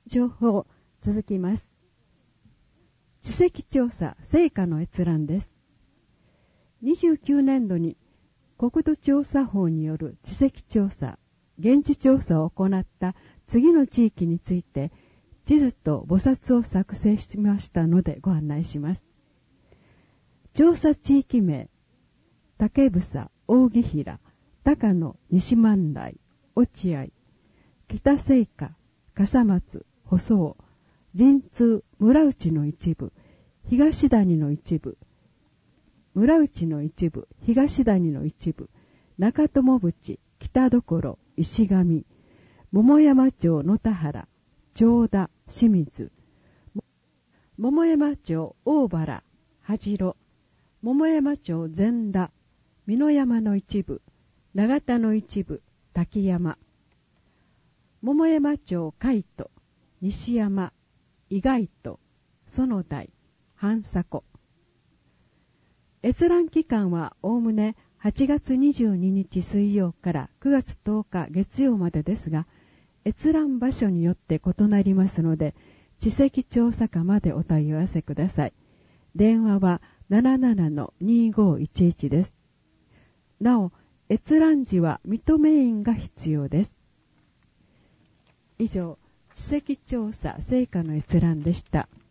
情報続きます。地籍調査成果の閲覧です。29年度に国土調査法による地籍調査、現地調査を行った次の地域について地図と簿冊を作成しましたのでご案内します。調査地域名、竹房、扇平、高野、西万来、落合、北西下、笠松、舗装、神通、村内の一部、東谷の一部、村内の一部、東谷の一部、中友淵、北所、石上、桃山町野田原、長田、清水、桃山町大原、恥路、桃山町前田、美濃山の一部、長田の一部、滝山、桃山町海都、西山、伊貝都、園台、半迫。閲覧期間はおおむね8月22日水曜から9月10日月曜までですが、閲覧場所によって異なりますので、地籍調査課までお問い合わせください。電話は 77-2511 です。なお、閲覧時は認め印が必要です。以上、地籍調査成果の閲覧でした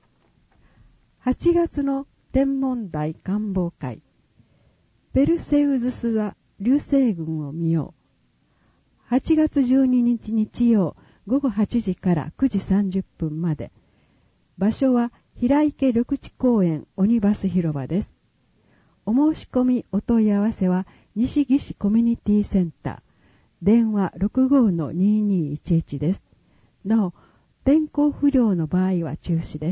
。8月の天文台観望会、ペルセウス座流星群を見よう。8月12日日曜午後8時から9時30分まで。場所は平池緑地公園オニバス広場です。お申し込みお問い合わせは西岸コミュニティセンター、電話 65-2211 です。なお、天候不良の場合は中止です。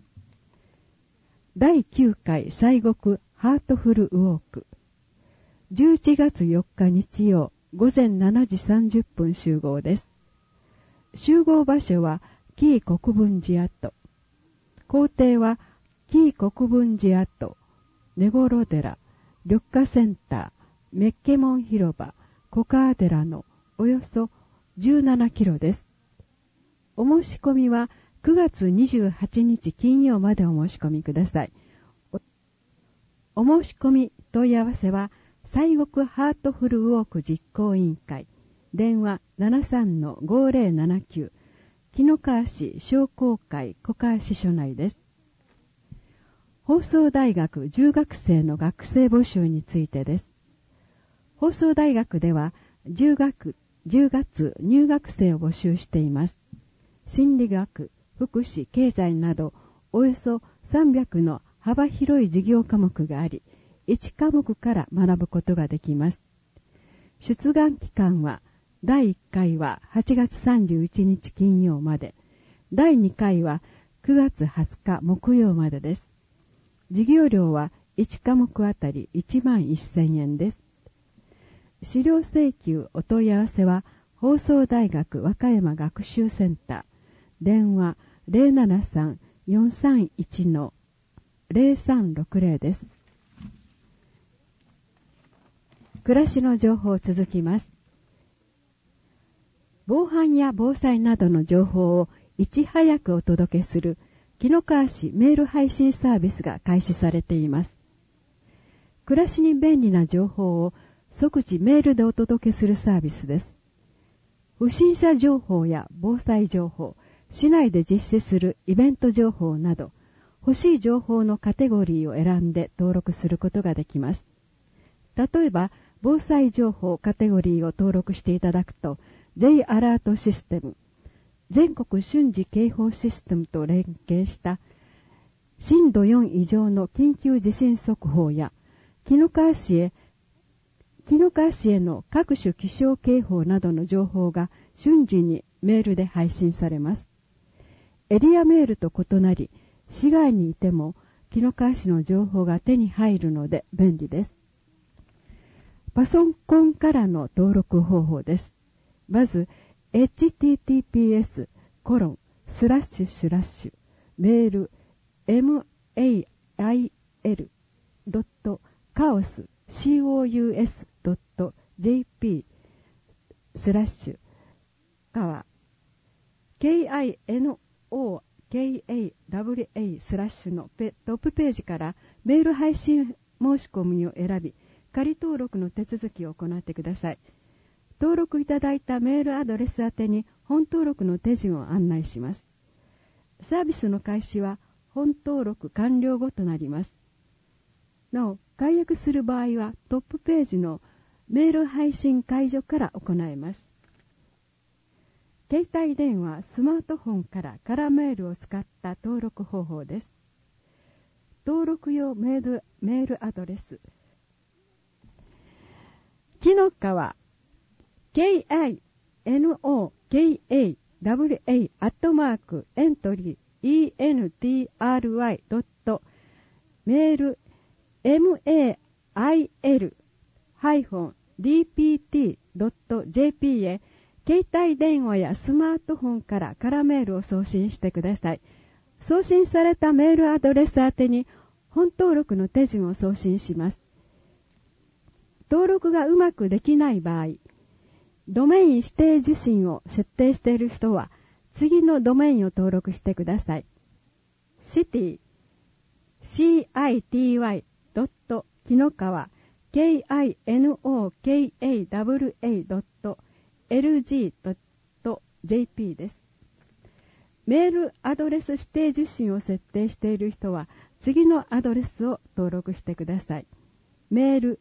第9回西国ハートフルウォーク、11月4日日曜午前7時30分集合です。集合場所は紀伊国分寺跡。行程は紀伊国分寺跡、根室寺、緑化センター、メッケモン広場、小川寺のおよそ17キロです。お申し込みは9月28日金曜までお申し込みください。お申し込み問い合わせは西国ハートフルウォーク実行委員会、電話 73-5079、紀の川市商工会小川支所内です。放送大学10学生の学生募集についてです。放送大学では10月入学生を募集しています。心理学、福祉、経済などおよそ300の幅広い授業科目があり、1科目から学ぶことができます。出願期間は第1回は8月31日金曜まで、第2回は9月20日木曜までです。授業料は1科目あたり11,000円です。資料請求お問い合わせは放送大学和歌山学習センター、電話 073-431-0360 です。暮らしの情報続きます。防犯や防災などの情報をいち早くお届けする紀の川市メール配信サービスが開始されています。暮らしに便利な情報を即時メールでお届けするサービスです。不審者情報や防災情報、市内で実施するイベント情報など、欲しい情報のカテゴリーを選んで登録することができます。例えば、防災情報カテゴリーを登録していただくと、J アラートシステム、全国瞬時警報システムと連携した震度4以上の緊急地震速報や、紀の川市への各種気象警報などの情報が瞬時にメールで配信されます。エリアメールと異なり、市外にいても紀の川市の情報が手に入るので便利です。パソコンからの登録方法です。まず、https:// メール mail.chaos.jp/ 川 KINOKAWA/ のトップページからメール配信申し込みを選び、仮登録の手続きを行ってください。登録いただいたメールアドレス宛てに本登録の手順を案内します。サービスの開始は本登録完了後となります。なお、解約する場合はトップページのメール配信解除から行えます。携帯電話、スマートフォンからカラーメールを使った登録方法です。登録用メールアドレス、木の川 KINOKAWA@entry.dpt.jp へ携帯電話やスマートフォンからカラーメールを送信してください。送信されたメールアドレス宛てに本登録の手順を送信します。登録がうまくできない場合、ドメイン指定受信を設定している人は次のドメインを登録してください。city city.kinokawa kinokawa.lg.jp です。メールアドレス指定受信を設定している人は次のアドレスを登録してください。メール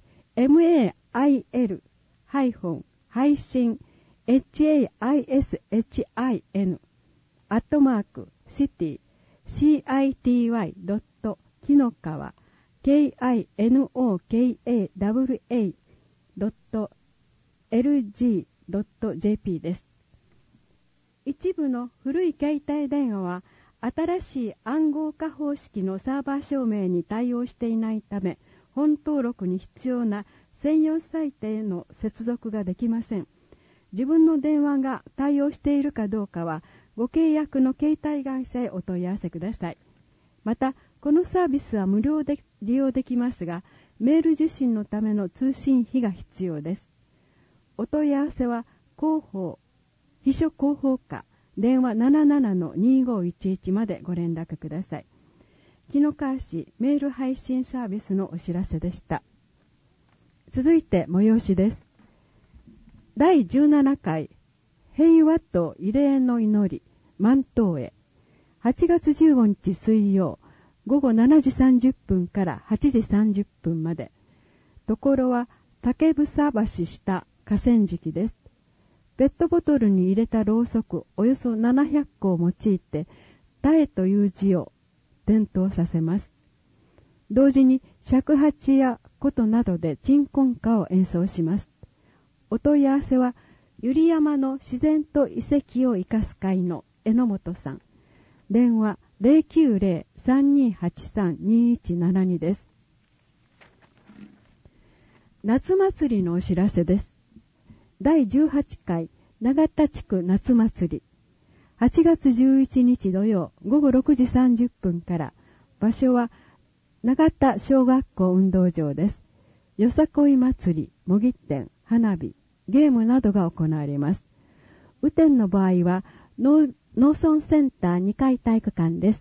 mail-city@kinokawa.lg.jp です。一部の古い携帯電話は新しい暗号化方式のサーバー証明に対応していないため、本登録に必要な専用サイトへの接続ができません。自分の電話が対応しているかどうかはご契約の携帯会社へお問い合わせください。また、このサービスは無料で利用できますが、メール受信のための通信費が必要です。お問い合わせは広報秘書広報課電話 77-2511 までご連絡ください。木の川市メール配信サービスのお知らせでした。続いて催しです。第17回平和と慰霊の祈り万灯へ8月15日水曜午後7時30分から8時30分まで。ところは竹房橋下河川敷です。ペットボトルに入れたろうそくおよそ700個を用いて、絶えという字を点灯させます。同時に尺八や琴などで鎮魂歌を演奏します。お問い合わせは、百合山の自然と遺跡を生かす会の榎本さん。電話 090-3283-2172 です。夏祭りのお知らせです。第18回永田地区夏祭り8月11日土曜午後6時30分から。場所は永田小学校運動場です。よさこい祭り、模擬店、花火、ゲームなどが行われます。雨天の場合は農村センター2階体育館です。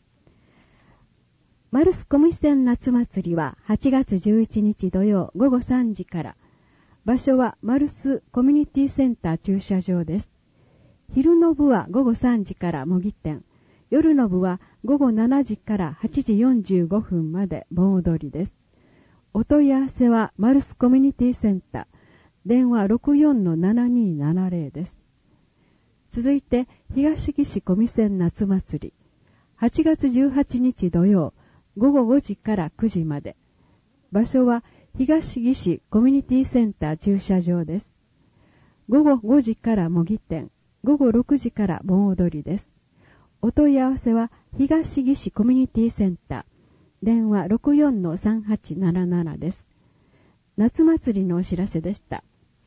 マルスコミセン夏祭りは8月11日土曜午後3時から。場所はマルスコミュニティセンター駐車場です。昼の部は午後3時から模擬店、夜の部は午後7時から8時45分まで盆踊りです。お問い合わせはマルスコミュニティセンター、電話 64-7270 です。続いて東木市コミセン夏祭り、8月18日土曜午後5時から9時まで。場所は東木市コミュニティセンター駐車場です。午後5時から模擬店、午後6時から盆踊りです。お問い合わせは東木市コミュニティセンター、電話 64-3877 です。夏祭りのお知らせでした。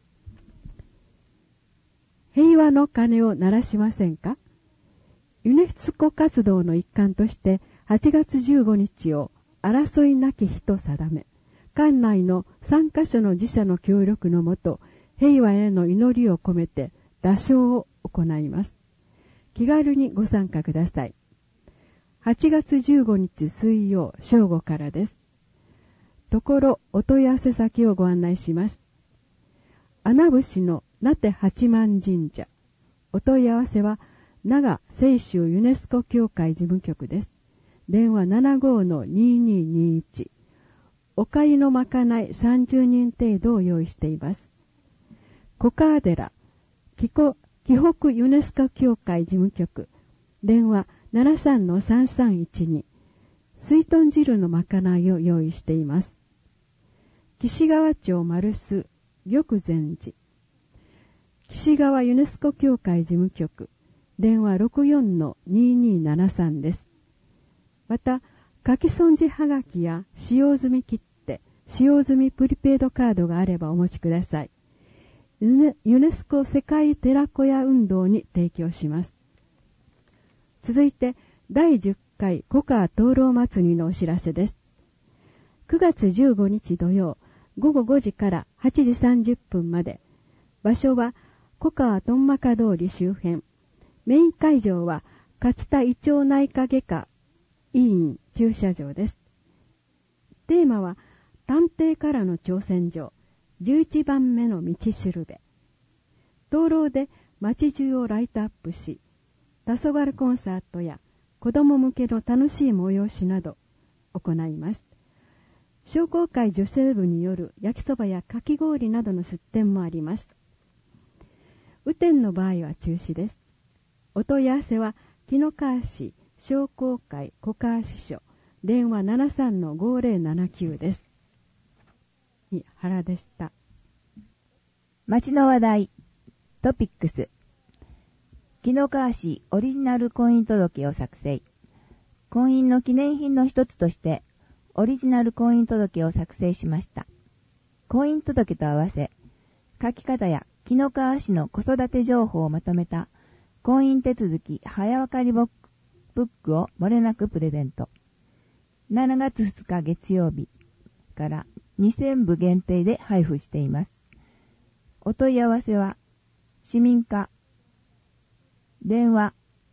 平和の鐘を鳴らしませんか？ユネスコ活動の一環として8月15日を争いなき日と定め、館内の3カ所の自社の協力のもと、平和への祈りを込めて打鐘を行います。 気軽にご参加ください。8月15日水曜正午からです。ところお問い合わせ先をご案内します。穴伏の名手八幡神社。お問い合わせは長清州ユネスコ協会事務局です。電話 75-2221。お粥のまかない30人程度を用意しています。小川寺紀北ユネスコ協会事務局。電話 73-3312。水豚汁のまかないを用意しています。岸川町丸須玉禅寺。岸川ユネスコ協会事務局。電話 64-2273 です。また、書き損じはがきや使用済み切手、使用済みプリペイドカードがあればお持ちください。ユネスコ世界寺子屋運動に提供します。続いて、第10回古川灯籠祭りのお知らせです。9月15日土曜、午後5時から8時30分まで。場所は、古川とんまか通り周辺。メイン会場は、勝田胃腸内科外科医院駐車場です。テーマは、探偵からの挑戦状、11番目の道しるべ。灯籠で街中をライトアップし、黄昏コンサートや子供向けの楽しい催しなど行います。商工会女性部による焼きそばやかき氷などの出店もあります。雨天の場合は中止です。お問い合わせは、紀の川市商工会小川支所、電話 73-5079 です。原でした。 町の話題、トピックス。紀の川市オリジナル婚姻届を作成。婚姻の記念品の一つとして、オリジナル婚姻届を作成しました。婚姻届と合わせ、書き方や紀の川市の子育て情報をまとめた婚姻手続き早わかりブックを漏れなくプレゼント。7月2日月曜日から2000部限定で配布しています。お問い合わせは、市民課、電話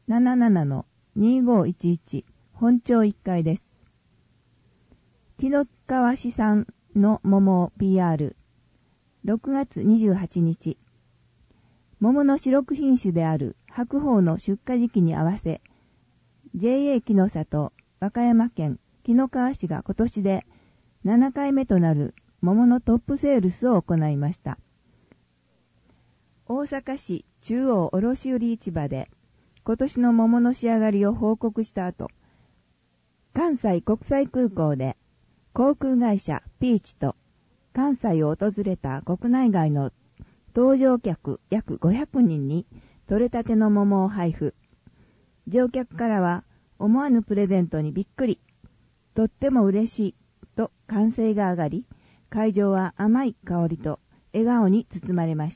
77-2511 本町1階です。紀の川市産の桃を PR。6月28日。桃の主力品種である白鳳の出荷時期に合わせ、JA 紀の里和歌山県紀の川市が今年で7回目となる桃のトップセールスを行いました。大阪市中央卸売市場で今年の桃の仕上がりを報告した後、関西国際空港で航空会社ピーチと関西を訪れた国内外の搭乗客約500人に取れたての桃を配布。乗客からは思わぬプレゼントにびっくり、とっても嬉しいと歓声が上がり、会場は甘い香りと笑顔に包まれました。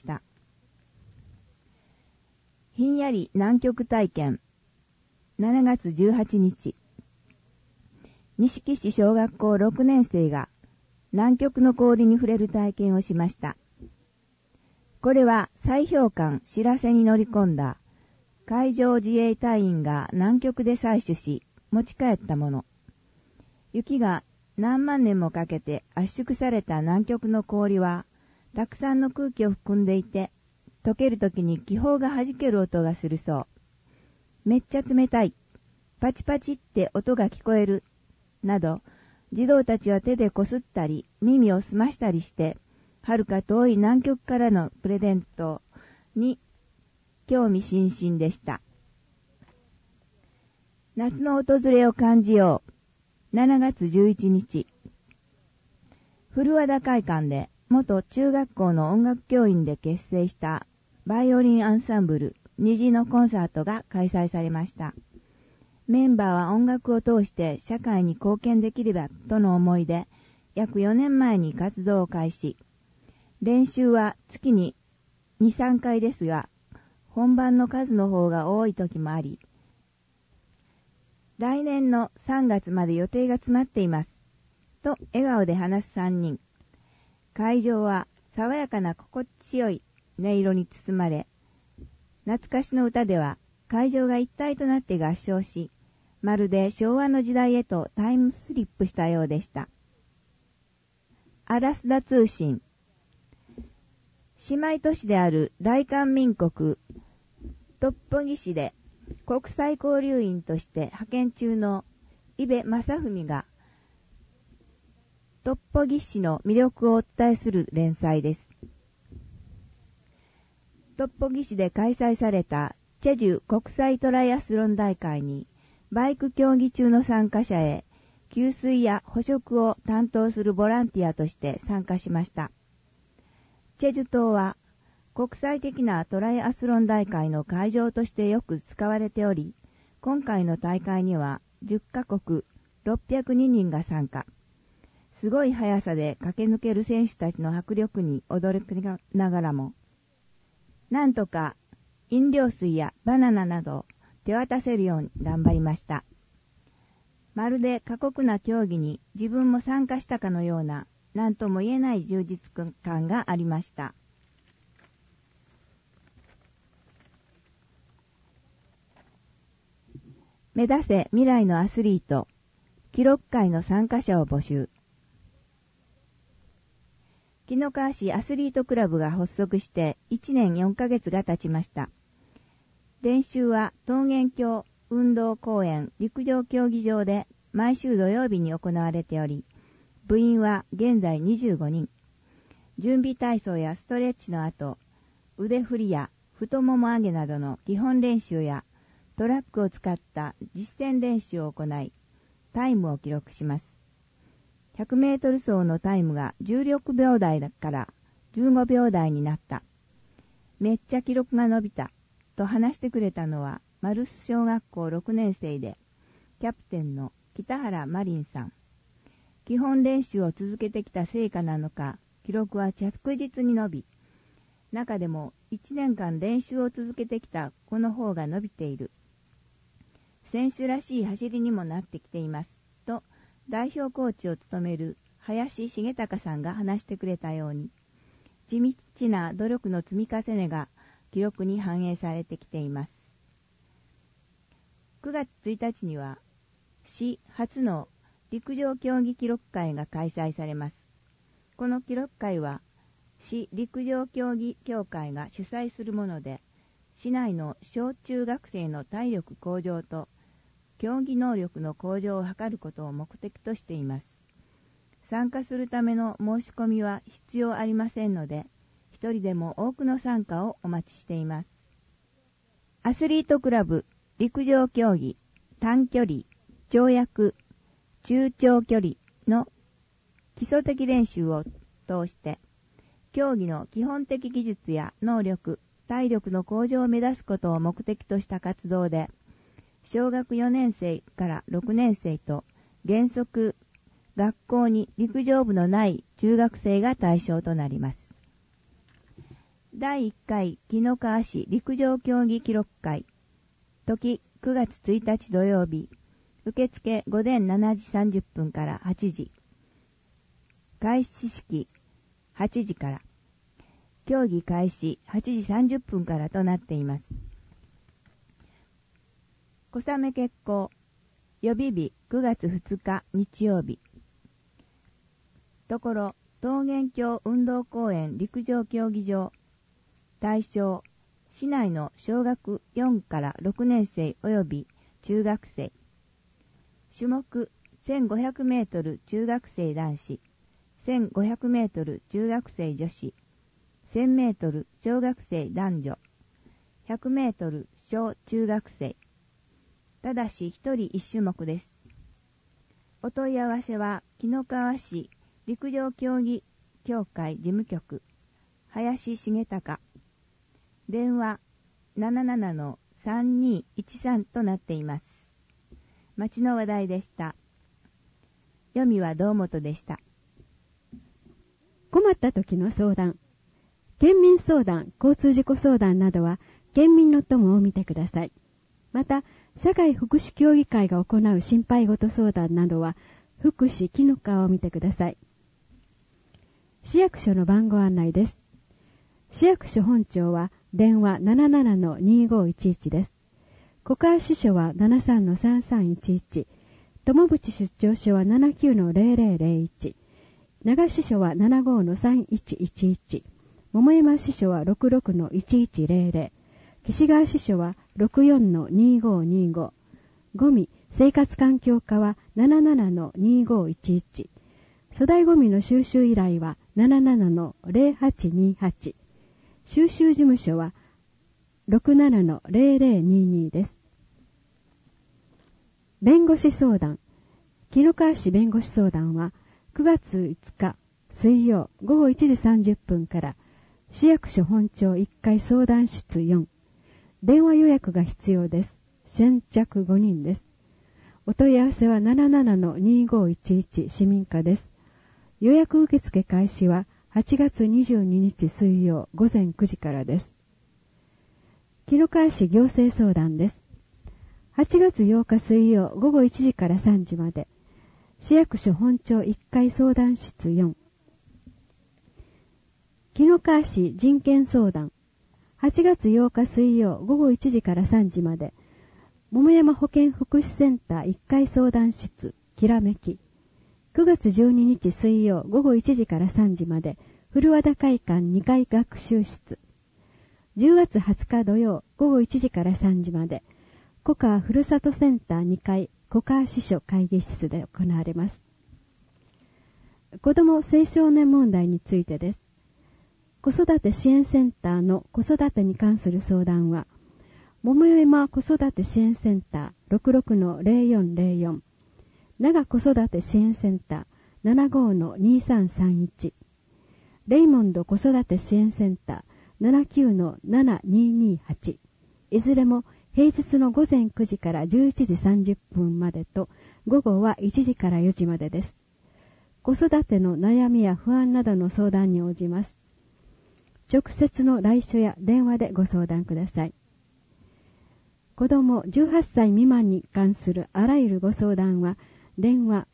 ひんやり南極体験。7月18日。錦市小学校6年生が南極の氷に触れる体験をしました。これは砕氷艦しらせに乗り込んだ海上自衛隊員が南極で採取し持ち帰ったもの。雪が何万年もかけて圧縮された南極の氷はたくさんの空気を含んでいて、溶けるときに気泡が弾ける音がするそう。めっちゃ冷たい。パチパチって音が聞こえる。など、児童たちは手でこすったり、耳を澄ましたりして、はるか遠い南極からのプレゼントに興味津々でした。夏の訪れを感じよう。7月11日。古和田会館で元中学校の音楽教員で結成したバイオリンアンサンブル虹のコンサートが開催されました。メンバーは音楽を通して社会に貢献できればとの思いで約4年前に活動を開始。練習は月に 2,3 回ですが、本番の数の方が多い時もあり、来年の3月まで予定が詰まっています。と笑顔で話す3人。会場は爽やかな心地よい音色に包まれ、懐かしの歌では会場が一体となって合唱し、まるで昭和の時代へとタイムスリップしたようでした。アラスダ通信。姉妹都市である大韓民国トッポギ市で国際交流員として派遣中の伊部正文がトッポギ市の魅力をお伝えする連載です。トッポギ市で開催されたチェジュ国際トライアスロン大会にバイク競技中の参加者へ給水や補食を担当するボランティアとして参加しました。チェジュ島は国際的なトライアスロン大会の会場としてよく使われており、今回の大会には10カ国602人が参加。すごい速さで駆け抜ける選手たちの迫力に驚きながらも、なんとか飲料水やバナナなどを手渡せるように頑張りました。まるで過酷な競技に自分も参加したかのような、なんとも言えない充実感がありました。目指せ未来のアスリート、記録会の参加者を募集。紀の川市アスリートクラブが発足して1年4ヶ月が経ちました。練習は桃源郷運動公園陸上競技場で毎週土曜日に行われており、部員は現在25人。準備体操やストレッチの後、腕振りや太もも上げなどの基本練習やトラックを使った実践練習を行い、タイムを記録します。100メートル走のタイムが16秒台から15秒台になった。めっちゃ記録が伸びた。と話してくれたのは、マルス小学校6年生で、キャプテンの北原マリンさん。基本練習を続けてきた成果なのか、記録は着実に伸び、中でも1年間練習を続けてきたこの方が伸びている。選手らしい走りにもなってきています。と、代表コーチを務める林重隆さんが話してくれたように、地道な努力の積み重ねが記録に反映されてきています。9月1日には、市初の陸上競技記録会が開催されます。この記録会は、市陸上競技協会が主催するもので、市内の小中学生の体力向上と競技能力の向上を図ることを目的としています。参加するための申し込みは必要ありませんので、一人でも多くの参加をお待ちしています。アスリートクラブ陸上競技短距離、跳躍、中長距離の基礎的練習を通して、競技の基本的技術や能力、体力の向上を目指すことを目的とした活動で、小学4年生から6年生と原則学校に陸上部のない中学生が対象となります。第1回紀の川市陸上競技記録会、時9月1日土曜日、受付午前7時30分から8時、開始式8時から、競技開始8時30分からとなっています。小雨決行、予備日9月2日日曜日。ところ、桃源郷運動公園陸上競技場。対象、市内の小学4から6年生及び中学生。種目、1500メートル中学生男子、1500メートル中学生女子、1000メートル小学生男女、100メートル小中学生。ただし一人一種目です。お問い合わせは、紀の川市陸上競技協会事務局、林重隆。電話 77-3213 となっています。町の話題でした。読みは堂本でした。 困った時の相談。県民相談、交通事故相談などは、県民の友を見てください。また、社会福祉協議会が行う心配事相談などは、福祉紀の川を見てください。市役所の番号案内です。市役所本庁は電話 77-2511 です。 小川支所は 73-3311、友淵出張所は 79-0001、長支所は 75-3111、桃山支所は 66-1100、岸川支所は 64-2525、ゴミ生活環境課は 77-2511、粗大ゴミの収集依頼は 77-0828、収集事務所は 67-0022 です。弁護士相談。紀の川市弁護士相談は9月5日水曜午後1時30分から市役所本庁1階相談室4。電話予約が必要です。先着5人です。お問い合わせは 77-2511 市民課です。予約受付開始は8月22日水曜午前9時からです。紀の川市行政相談です。8月8日水曜午後1時から3時まで。市役所本庁1階相談室4。紀の川市人権相談。8月8日水曜午後1時から3時まで。桃山保健福祉センター1階相談室きらめき。9月12日水曜午後1時から3時まで。古和田会館2階学習室。10月20日土曜午後1時から3時まで。小川ふるさとセンター2階小川支所会議室で行われます。子ども青少年問題についてです。子育て支援センターの子育てに関する相談は、桃山子育て支援センター 66-0404、長子育て支援センター 75-2331、レイモンド子育て支援センター 79-7228、いずれも平日の午前9時から11時30分までと、午後は1時から4時までです。子育ての悩みや不安などの相談に応じます。直接の来所や電話でご相談ください。子供18歳未満に関するあらゆるご相談は、電話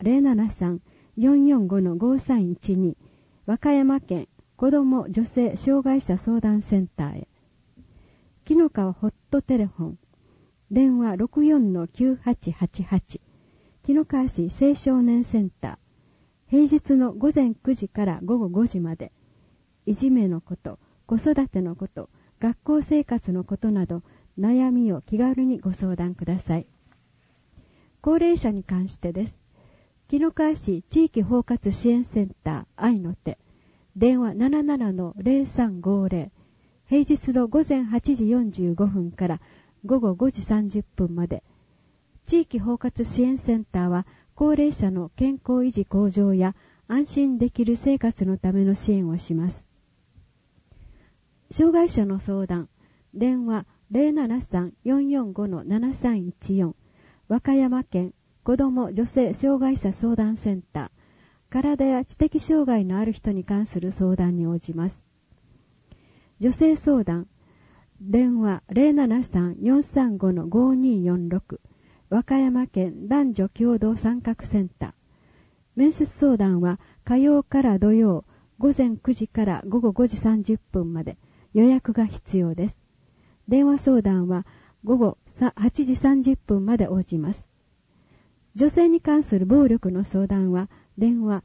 073-445-5312、和歌山県子供女性障害者相談センターへ。紀の川ホットテレフォン。電話 64-9888、紀の川市青少年センター。平日の午前9時から午後5時まで。いじめのこと、子育てのこと、学校生活のことなど、悩みを気軽にご相談ください。高齢者に関してです。紀の川市地域包括支援センター愛の手。電話 77-0350。平日の午前8時45分から午後5時30分まで。地域包括支援センターは高齢者の健康維持向上や安心できる生活のための支援をします。障害者の相談。電話 073-445-7314。和歌山県子ども女性障害者相談センター。体や知的障害のある人に関する相談に応じます。女性相談。電話 073-435-5246。和歌山県男女共同参画センター。面接相談は火曜から土曜午前9時から午後5時30分まで。予約が必要です。電話相談は午後8時30分まで応じます。女性に関する暴力の相談は電話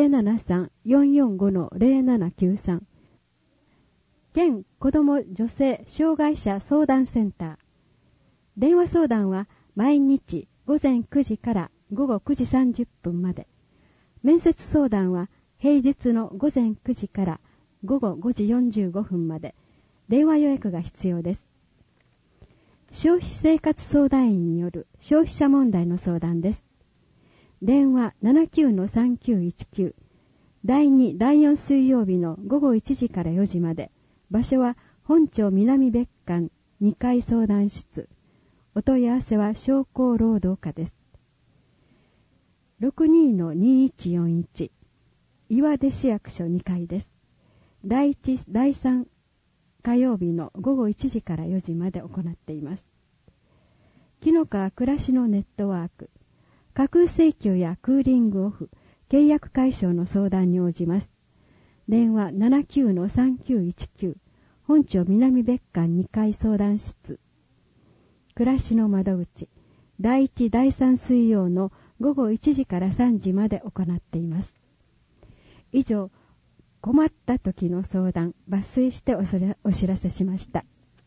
073-445-0793。県子ども女性障害者相談センター。電話相談は毎日午前9時から午後9時30分まで。面接相談は平日の午前9時から午後5時45分まで。電話予約が必要です。消費生活相談員による消費者問題の相談です。電話 79-3919。第2、第4水曜日の午後1時から4時まで。場所は本町南別館2階相談室。お問い合わせは商工労働課です。62-2141。岩出市役所2階です。第1、第3火曜日の午後1時から4時まで行っています。紀の川暮らしのネットワーク。架空請求やクーリングオフ、契約解消の相談に応じます。電話 79-3919。本町南別館2階相談室。 暮らしの窓口、第1、第3水曜の午後1時から3時まで行っています。以上、困った時の相談、抜粋してお知らせしました。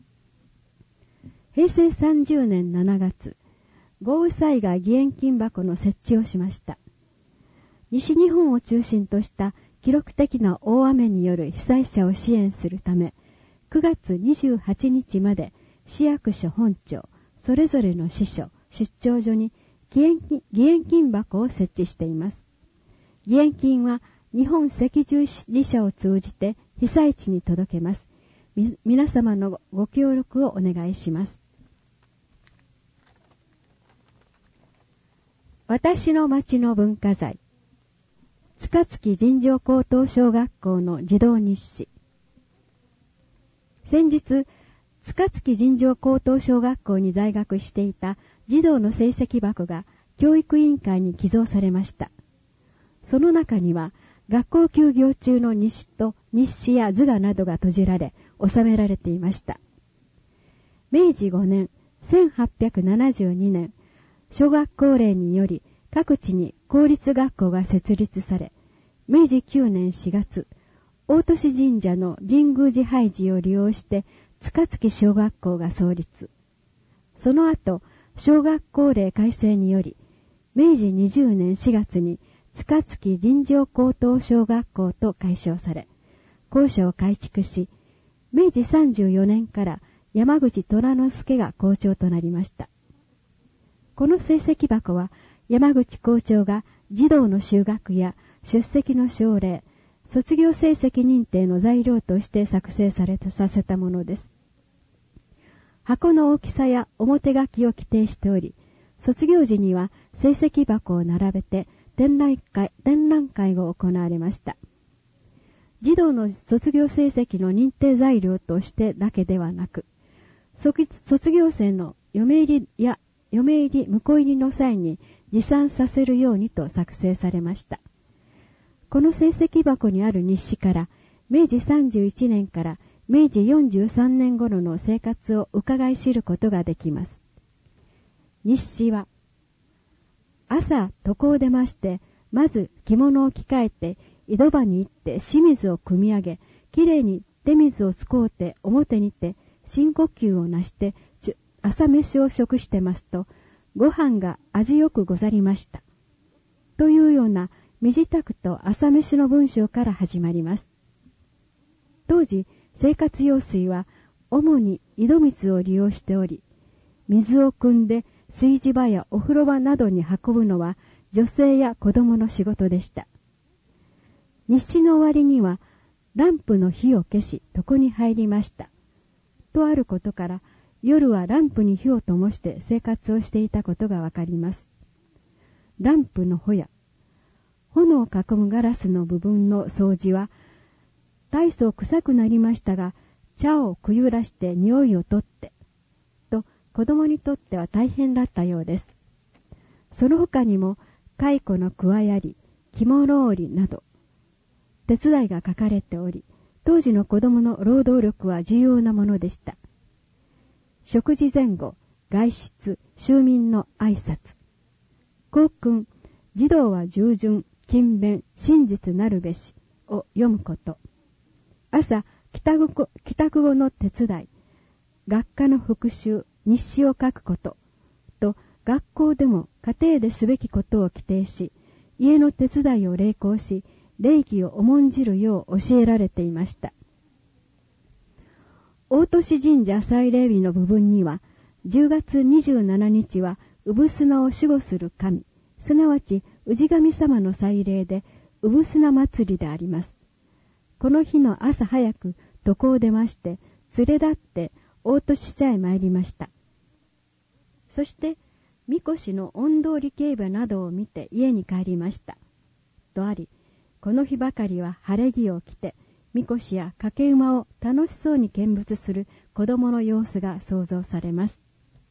平成30年7月、豪雨災害義援金箱の設置をしました。西日本を中心とした記録的な大雨による被災者を支援するため、9月28日まで市役所本庁、それぞれの支所、出張所に義援金箱を設置しています。義援金は日本赤十字社を通じて被災地に届けます。皆様のご協力をお願いします。私の町の文化財、塚月尋常高等小学校の児童日誌。先日、塚月尋常高等小学校に在学していた児童の成績箱が教育委員会に寄贈されました。その中には、学校休業中の日誌や図画などが閉じられ、収められていました。明治5年、1872年、小学校令により各地に公立学校が設立され、明治9年4月、大年神社の神宮寺拝寺を利用して塚月小学校が創立。その後、小学校令改正により、明治20年4月に塚月尋常高等小学校と改称され、校舎を改築し、明治34年から山口虎之助が校長となりました。この成績箱は山口校長が児童の就学や出席の奨励、卒業成績認定の材料として作成させたものです。箱の大きさや表書きを規定しており、卒業時には成績箱を並べて展覧会が行われました。児童の卒業成績の認定材料としてだけではなく、卒業生の嫁入り、婿入りの際に持参させるようにと作成されました。この成績箱にある日誌から、明治31年から明治43年頃の生活を伺い知ることができます。日誌は、朝床を出まして、まず着物を着替えて、井戸場に行って清水を汲み上げ、きれいに手水を使うて表にて、深呼吸をなして、朝飯を食してますと、ご飯が味よくござりました。というような短くと朝飯の文章から始まります。当時、生活用水は主に井戸水を利用しており、水を汲んで炊事場やお風呂場などに運ぶのは女性や子供の仕事でした。日誌の終わりには、ランプの火を消し床に入りました。とあることから、夜はランプに火を灯して生活をしていたことがわかります。ランプの炎を囲むガラスの部分の掃除は、大層臭くなりましたが、茶をくゆらして匂いを取って、と子供にとっては大変だったようです。その他にも、蚕のくわやり、肝織りなど、手伝いが書かれており、当時の子供の労働力は重要なものでした。食事前後、外出、就眠の挨拶。校訓、児童は従順、勤勉、真実なるべしを読むこと。朝、帰宅後の手伝い、学科の復習、日誌を書くこと、と学校でも家庭ですべきことを規定し、家の手伝いを励行し、礼儀を重んじるよう教えられていました。大年神社祭礼日の部分には、10月27日は、産砂を守護する神、すなわち氏神様の祭礼で、産砂祭りであります。この日の朝早く床を出まして、連れ立って大年社へ参りました。そして、みこしの御通り競馬などを見て家に帰りました。とあり、この日ばかりは晴れ着を着て、みこしや掛け馬を楽しそうに見物する子供の様子が想像されます。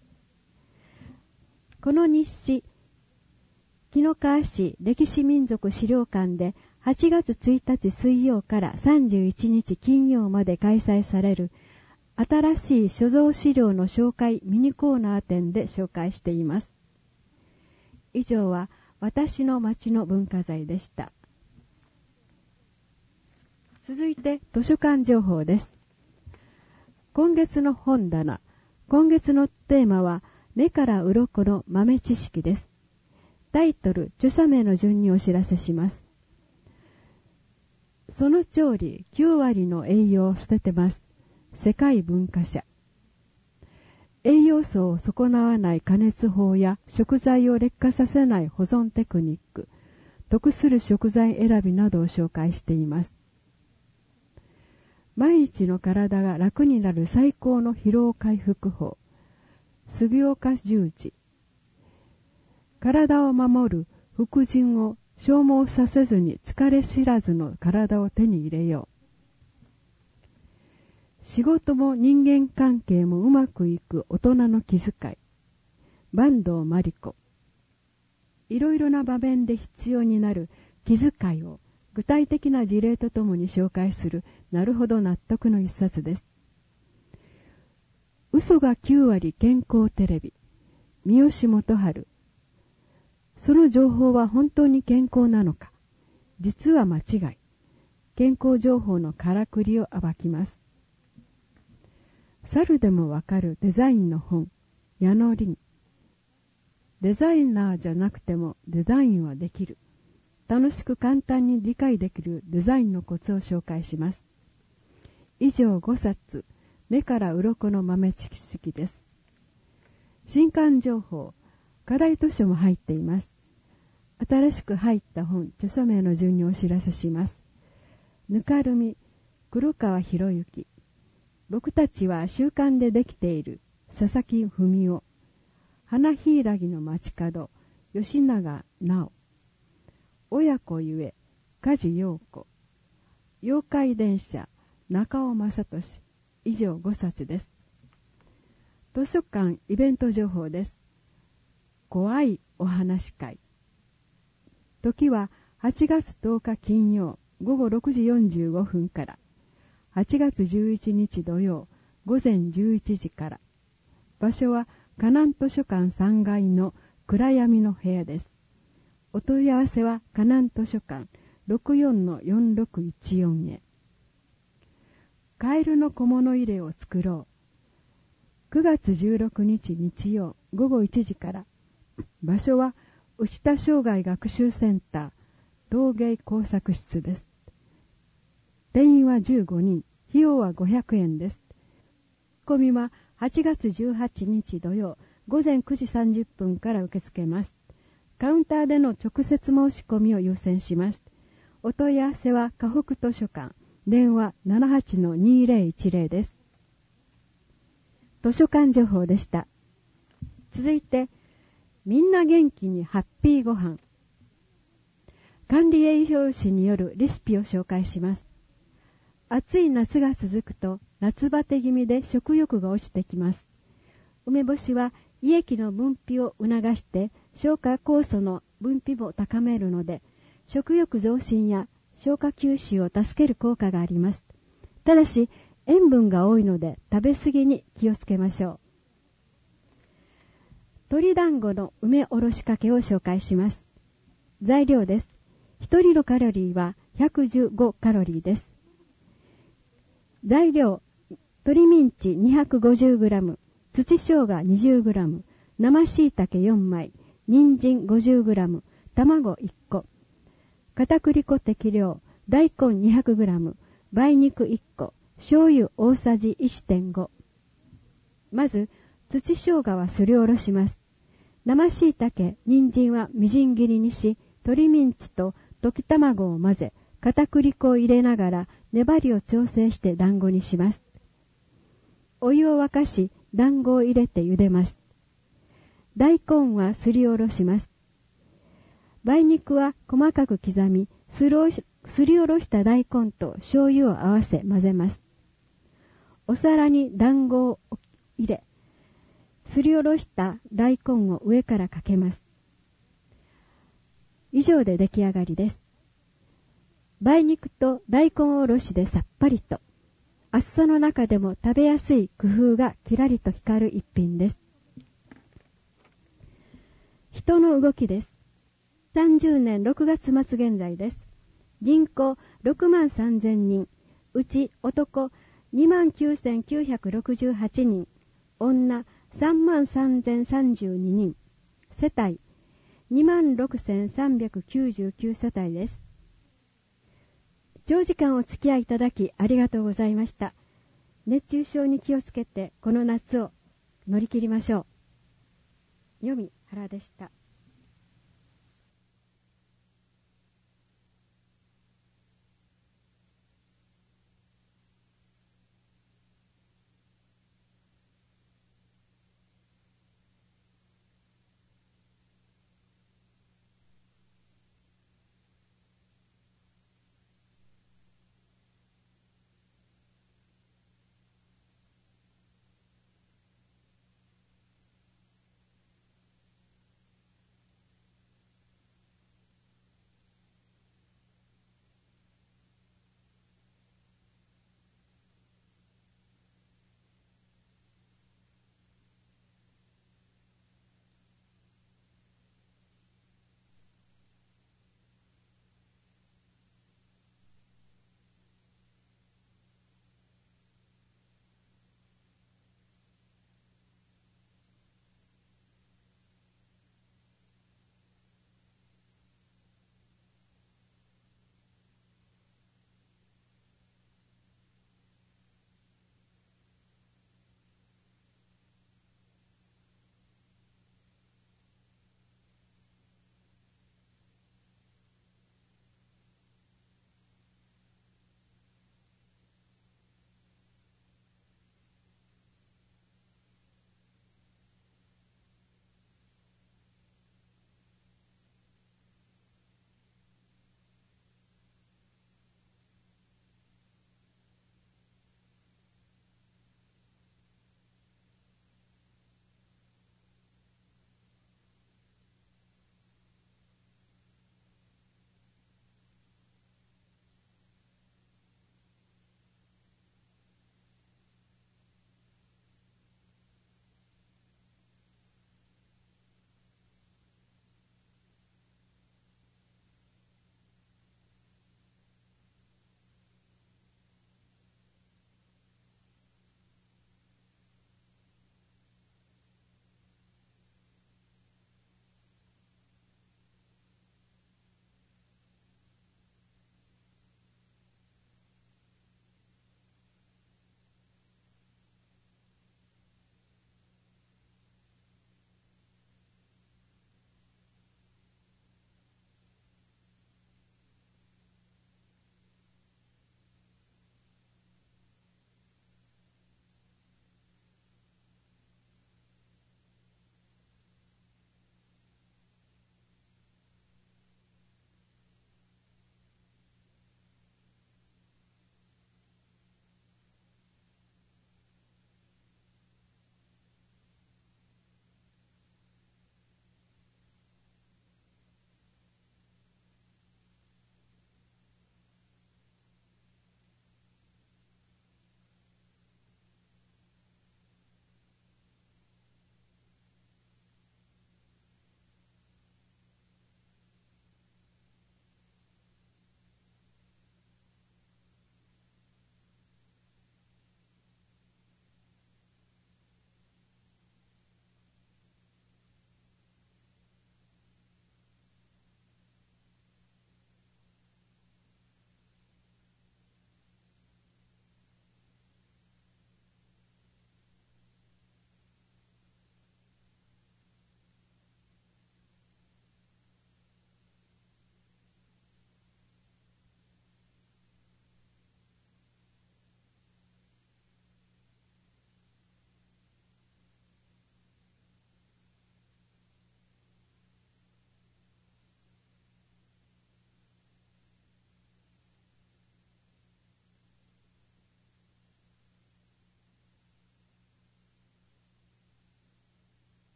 この日誌、紀の川市歴史民族資料館で8月1日水曜から31日金曜まで開催される新しい所蔵資料の紹介ミニコーナー展で紹介しています。以上は私の町の文化財でした。続いて図書館情報です。今月の本棚、今月のテーマは目から鱗の豆知識です。タイトル、著者名の順にお知らせします。その調理9割の栄養を捨ててます。世界文化社。栄養素を損なわない加熱法や食材を劣化させない保存テクニック、得する食材選びなどを紹介しています。毎日の体が楽になる最高の疲労回復法、杉岡十字。体を守る副腎を消耗させずに疲れ知らずの体を手に入れよう。仕事も人間関係もうまくいく大人の気遣い。坂東真理子。いろいろな場面で必要になる気遣いを具体的な事例とともに紹介する、なるほど納得の一冊です。嘘が9割健康テレビ。三好元春。その情報は本当に健康なのか。実は間違い。健康情報のからくりを暴きます。猿でもわかるデザインの本、矢野凛。デザイナーじゃなくてもデザインはできる。楽しく簡単に理解できるデザインのコツを紹介します。以上5冊、目から鱗の豆知識です。新刊情報、課題図書も入っています。新しく入った本、著者名の順にお知らせします。ぬかるみ、黒川博之。僕たちは習慣でできている、佐々木文夫。花柊の街角、吉永直。親子ゆえ、梶陽子。妖怪電車、中尾正俊。以上5冊です。図書館イベント情報です。怖いお話会。時は8月10日金曜午後6時45分から、8月11日土曜午前11時から。場所は河南図書館3階の暗闇の部屋です。お問い合わせは河南図書館 64-4614 へ。カエルの小物入れを作ろう。9月16日日曜午後1時から。場所は牛田生涯学習センター陶芸工作室です。定員は15人、費用は500円です。込みは8月18日土曜午前9時30分から受け付けます。カウンターでの直接申し込みを優先します。お問い合わせは河北図書館、電話 78-2010 です。図書館情報でした。続いて、みんな元気にハッピーご飯。管理栄養士によるレシピを紹介します。暑い夏が続くと夏バテ気味で食欲が落ちてきます。梅干しは胃液の分泌を促して消化酵素の分泌も高めるので、食欲増進や消化吸収を助ける効果があります。ただし塩分が多いので食べ過ぎに気をつけましょう。鶏団子の梅おろしかけを紹介します。材料です。1人のカロリーは115カロリーです。材料、鶏ミンチ 250g、土生姜 20g、生椎茸4枚、人参 50g、卵1個、片栗粉適量、大根 200g、梅肉1個、醤油大さじ 1.5。まず、土生姜はすりおろします。生椎茸、人参はみじん切りにし、鶏ミンチと溶き卵を混ぜ、片栗粉を入れながら粘りを調整して団子にします。お湯を沸かし、団子を入れて茹でます。大根はすりおろします。梅肉は細かく刻み、すりおろした大根と醤油を合わせ混ぜます。お皿に団子を入れ、すりおろした大根を上からかけます。以上で出来上がりです。梅肉と大根おろしでさっぱりと。 暑さの中でも食べやすい工夫がきらりと光る一品です。人の動きです。30年6月末現在です。人口6万3000人、うち男29,968人、女3万3032人、世帯26,399世帯です。長時間お付き合いいただきありがとうございました。熱中症に気をつけてこの夏を乗り切りましょう。よみはらでした。